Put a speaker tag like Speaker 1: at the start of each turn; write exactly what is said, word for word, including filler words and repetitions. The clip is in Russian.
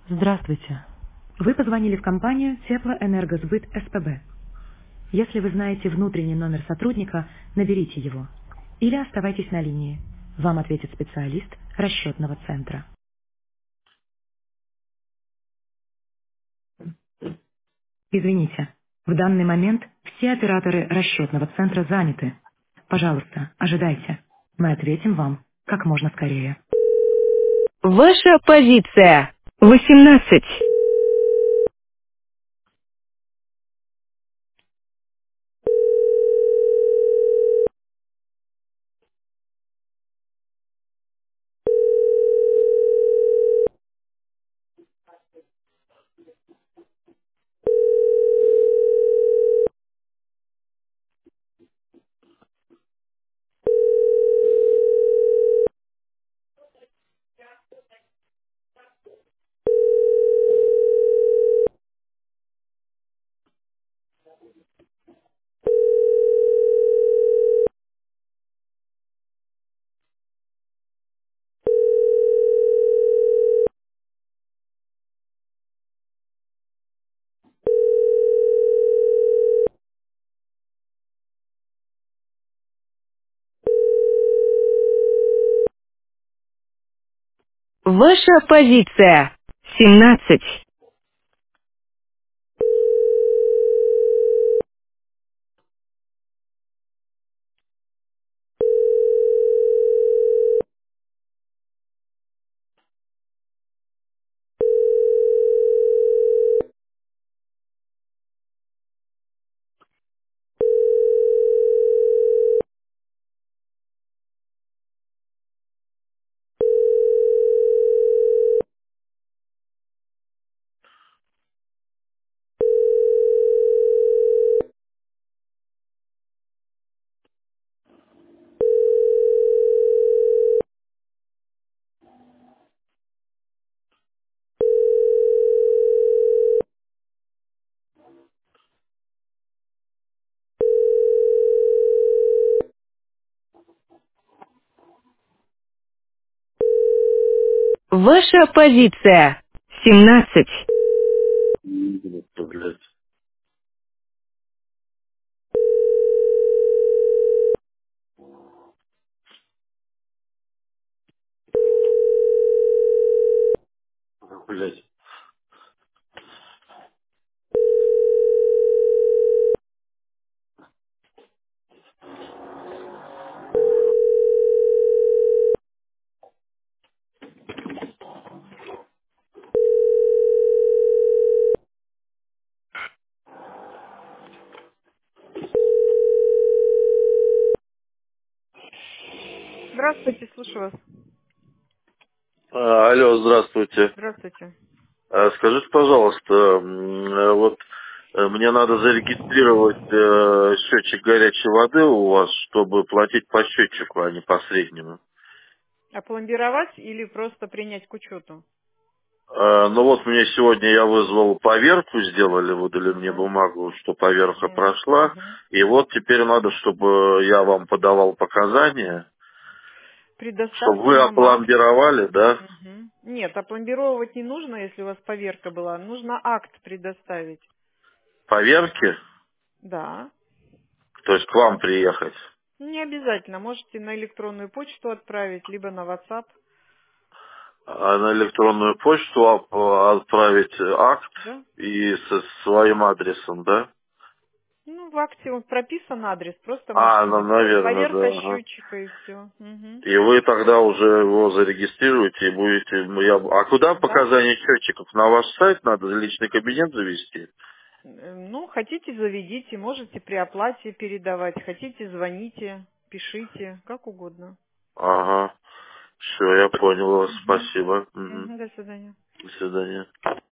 Speaker 1: Здравствуйте. Вы позвонили в компанию Теплоэнергосбыт СПБ. Если вы знаете внутренний номер сотрудника, наберите его. Или оставайтесь на линии. Вам ответит специалист расчетного центра. Извините, в данный момент все операторы расчетного центра заняты. Пожалуйста, ожидайте. Мы ответим вам как можно скорее. Ваша позиция. восемнадцать. Ваша позиция. семнадцать. Ваша позиция. семнадцать.
Speaker 2: Блять. Блять.
Speaker 3: Здравствуйте, слушаю вас.
Speaker 2: А, алло, здравствуйте.
Speaker 3: Здравствуйте.
Speaker 2: А, скажите, пожалуйста, м, э, вот э, мне надо зарегистрировать э, счетчик горячей воды у вас, чтобы платить по счетчику, а не по среднему.
Speaker 3: Опломбировать или просто принять к учету?
Speaker 2: А, ну вот мне сегодня я вызвал поверку, сделали, выдали мне
Speaker 3: Угу.
Speaker 2: бумагу, что поверка
Speaker 3: Нет.
Speaker 2: прошла,
Speaker 3: Угу.
Speaker 2: и вот теперь надо, чтобы я вам подавал показания, чтобы
Speaker 3: Предоставьте
Speaker 2: вы
Speaker 3: нам акт.
Speaker 2: опломбировали, да,
Speaker 3: Угу. Нет, опломбировать не нужно, если у вас поверка была. Нужно акт предоставить.
Speaker 2: поверки,
Speaker 3: Да.
Speaker 2: то есть к вам приехать.
Speaker 3: Не обязательно. Можете на электронную почту отправить, либо на WhatsApp.
Speaker 2: А на электронную почту ап- отправить акт
Speaker 3: Да?
Speaker 2: и со своим адресом, да?
Speaker 3: Ну, в акте вот прописан адрес. Просто
Speaker 2: А,
Speaker 3: можете
Speaker 2: ну,
Speaker 3: написать
Speaker 2: наверное,
Speaker 3: поверка
Speaker 2: да. Ага.
Speaker 3: счетчика и все. Угу.
Speaker 2: И вы тогда уже его зарегистрируете и будете... ну, я- А куда
Speaker 3: Да?
Speaker 2: показания счетчиков? На ваш сайт надо личный кабинет завести?
Speaker 3: Э, Ну, хотите, заведите, можете при оплате передавать, хотите, звоните, пишите, как угодно.
Speaker 2: Ага. Все, я понял вас.
Speaker 3: Мгм.
Speaker 2: Спасибо. Мгм.
Speaker 3: Мгм, до свидания.
Speaker 2: До свидания.